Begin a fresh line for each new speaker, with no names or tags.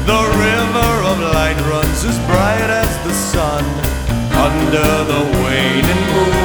The river of light runs as bright as the sun under the waning moon.